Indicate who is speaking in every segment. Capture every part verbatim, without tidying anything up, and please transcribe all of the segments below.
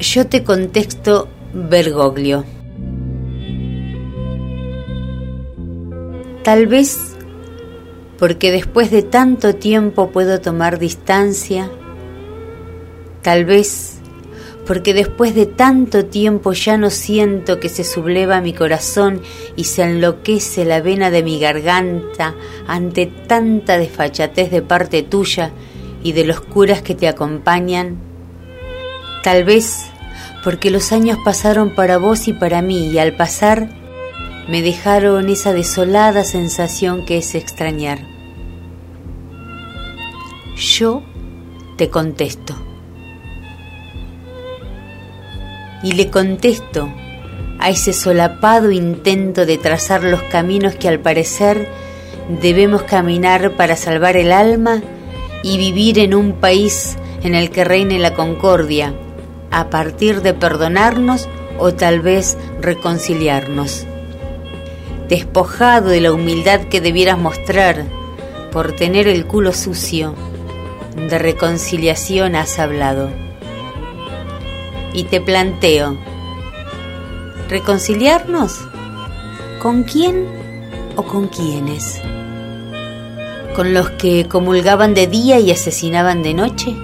Speaker 1: Yo te contesto, Bergoglio. Tal vez porque después de tanto tiempo puedo tomar distancia, tal vez porque después de tanto tiempo ya no siento que se subleva mi corazón y se enloquece la vena de mi garganta ante tanta desfachatez de parte tuya y de los curas que te acompañan. Tal vez porque los años pasaron para vos y para mí, y al pasar me dejaron esa desolada sensación que es extrañar. Yo te contesto. Y le contesto a ese solapado intento de trazar los caminos que al parecer debemos caminar para salvar el alma y vivir en un país en el que reine la concordia, a partir de perdonarnos o tal vez reconciliarnos. Despojado de la humildad que debieras mostrar por tener el culo sucio, de reconciliación has hablado. Y te planteo, ¿reconciliarnos? ¿Con quién o con quiénes? ¿Con los que comulgaban de día y asesinaban de noche?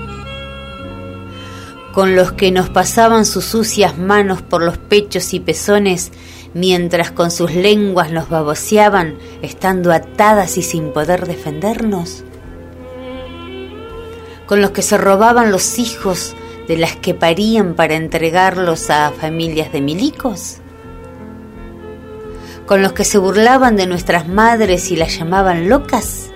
Speaker 1: ¿Con los que nos pasaban sus sucias manos por los pechos y pezones mientras con sus lenguas nos baboseaban, estando atadas y sin poder defendernos? ¿Con los que se robaban los hijos de las que parían para entregarlos a familias de milicos? ¿Con los que se burlaban de nuestras madres y las llamaban locas?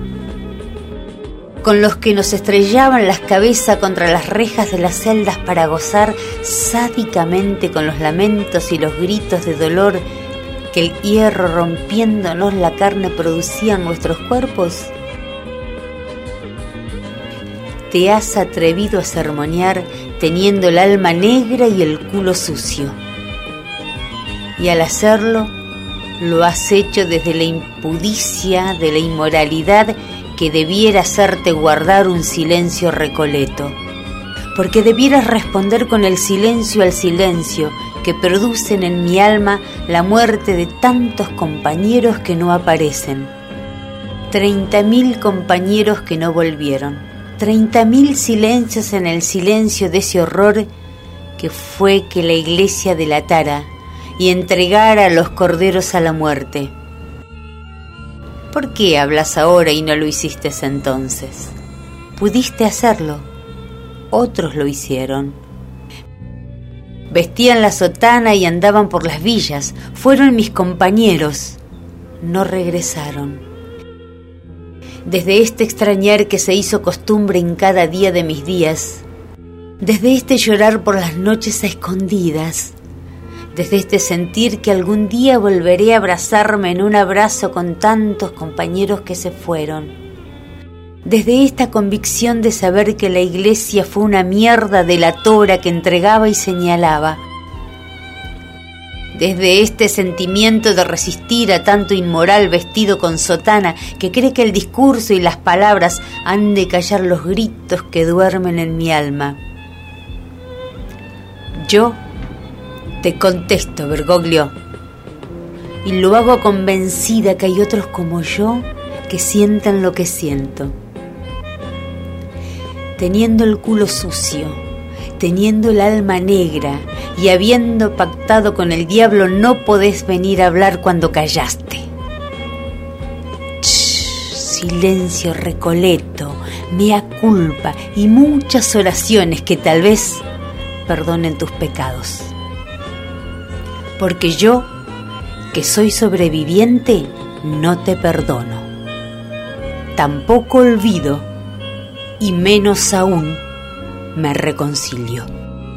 Speaker 1: ¿Con los que nos estrellaban las cabezas contra las rejas de las celdas para gozar sádicamente con los lamentos y los gritos de dolor que el hierro rompiéndonos la carne producía en nuestros cuerpos? Te has atrevido a sermonear teniendo el alma negra y el culo sucio. Y al hacerlo, lo has hecho desde la impudicia de la inmoralidad que debiera hacerte guardar un silencio recoleto. Porque debieras responder con el silencio al silencio que producen en mi alma la muerte de tantos compañeros que no aparecen. Treinta mil compañeros que no volvieron. Treinta mil silencios en el silencio de ese horror que fue que la iglesia delatara y entregara a los corderos a la muerte. ¿Por qué hablas ahora y no lo hiciste entonces? Pudiste hacerlo, otros lo hicieron. Vestían la sotana y andaban por las villas, fueron mis compañeros, no regresaron. Desde este extrañar que se hizo costumbre en cada día de mis días, desde este llorar por las noches a escondidas, desde este sentir que algún día volveré a abrazarme en un abrazo con tantos compañeros que se fueron, desde esta convicción de saber que la iglesia fue una mierda delatora que entregaba y señalaba, desde este sentimiento de resistir a tanto inmoral vestido con sotana que cree que el discurso y las palabras han de callar los gritos que duermen en mi alma. Yo te contesto, Bergoglio, y lo hago convencida que hay otros como yo que sientan lo que siento. Teniendo el culo sucio, teniendo el alma negra y habiendo pactado con el diablo, no podés venir a hablar cuando callaste. Shh, silencio recoleto, mea culpa y muchas oraciones que tal vez perdonen tus pecados. Porque yo, que soy sobreviviente, no te perdono. Tampoco olvido, y menos aún me reconcilio.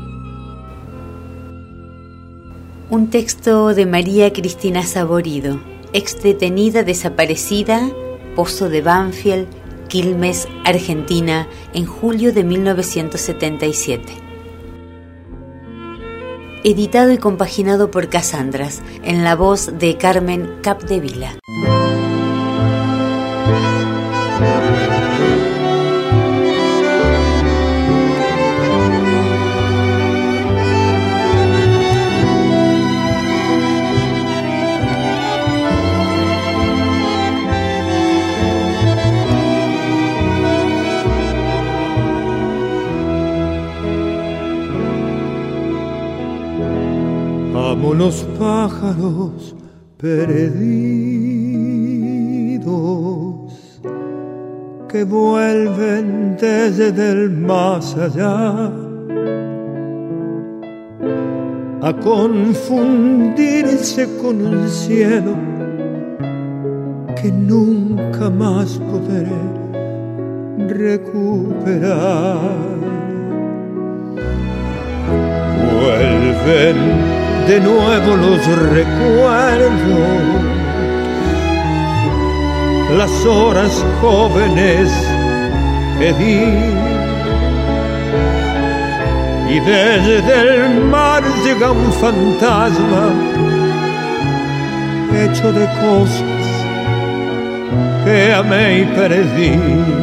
Speaker 1: Un texto de María Cristina Saborido, ex detenida desaparecida, Pozo de Banfield, Quilmes, Argentina, en julio de mil novecientos setenta y siete. Editado y compaginado por Casandras, en la voz de Carmen Capdevila.
Speaker 2: como los pájaros perdidos que vuelven desde el más allá a confundirse con un cielo que nunca más podré recuperar. Vuelven de nuevo los recuerdos, las horas jóvenes que di, y desde el mar llega un fantasma hecho de cosas que amé y perdí.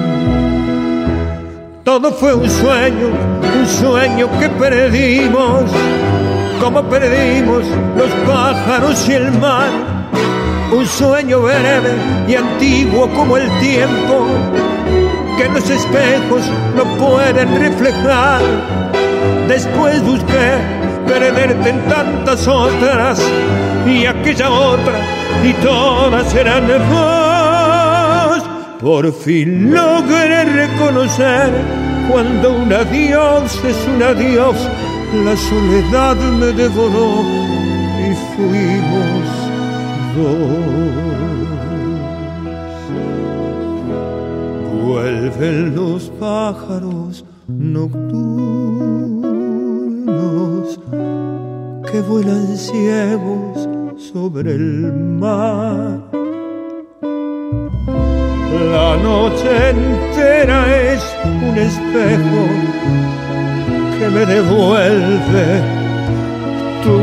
Speaker 2: Todo fue un sueño, un sueño que perdimos, como perdimos los pájaros y el mar. Un sueño breve y antiguo como el tiempo, que los espejos no pueden reflejar. Después busqué perderte en tantas otras, y aquella otra, y todas eran vos. Por fin logré reconocer cuando un adiós es un adiós. La soledad me devoró y fuimos dos. Vuelven los pájaros nocturnos que vuelan ciegos sobre el mar. La noche entera es un espejo que me devuelve tu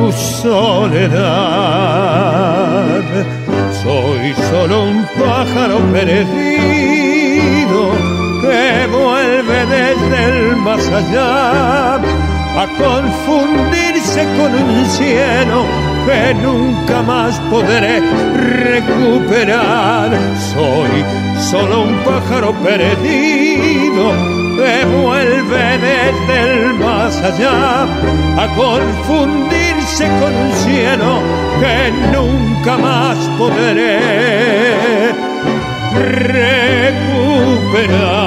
Speaker 2: soledad. Soy solo un pájaro perdido que vuelve desde el más allá a confundirse con un cielo que nunca más podré recuperar. Soy solo un pájaro perdido que vuelve desde el más allá a confundirse con un cielo que nunca más podré recuperar.